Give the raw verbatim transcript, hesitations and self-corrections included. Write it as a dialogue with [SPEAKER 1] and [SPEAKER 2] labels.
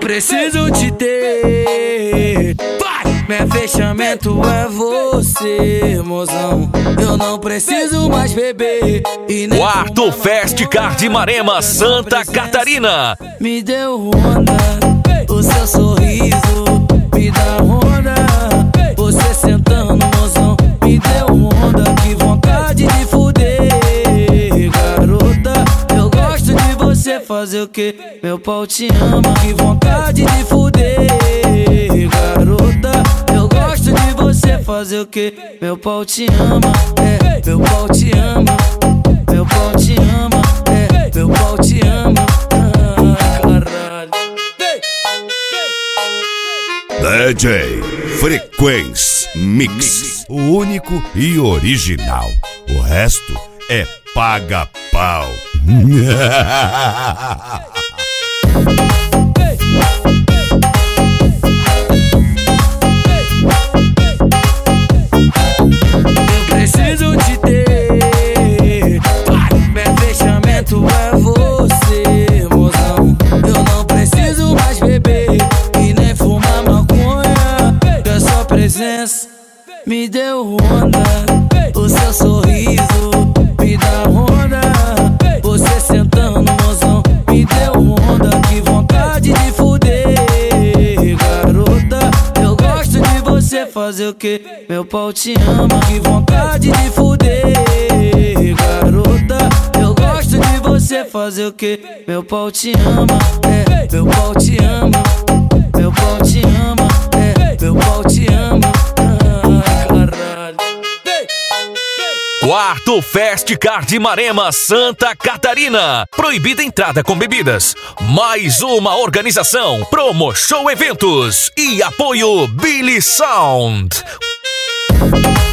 [SPEAKER 1] preciso te ter. Vai! Meu fechamento é você, mozão. Eu não preciso mais beber e nem
[SPEAKER 2] Quarto Fest Card Marema, Santa Catarina.
[SPEAKER 1] Me deu onda, o seu sorriso me dá onda. Você sentando, mozão, me deu onda. Que vontade de fuder, garota. Eu gosto de você fazer o que? Meu pau te ama. Que vontade de fuder, garota. Eu gosto de você fazer o que? Meu pau te ama, é, meu pau te ama. Meu pau te ama, é, meu pau te ama. Ah, caralho.
[SPEAKER 3] D J Frequência Mix, o único e original. O resto é paga-pau.
[SPEAKER 1] Eu preciso te ter. Meu fechamento é você, mozão. Eu não preciso mais beber e nem fumar maconha. Que a sua presença me deu onda. O seu sorriso me dá onda. Você sentando, mozão, me deu onda. Que vontade de fuder, garota. Eu gosto de você fazer o que? Meu pau te ama. Que vontade de fuder, garota. Eu gosto de você fazer o que? Meu pau te ama, é, meu pau te ama. Meu pau te ama, é, meu pau te ama. Ah, caralho.
[SPEAKER 2] Quarto Fest Card Marema, Santa Catarina. Proibida entrada com bebidas. Mais uma organização, Promo Show Eventos e apoio Billy Sound.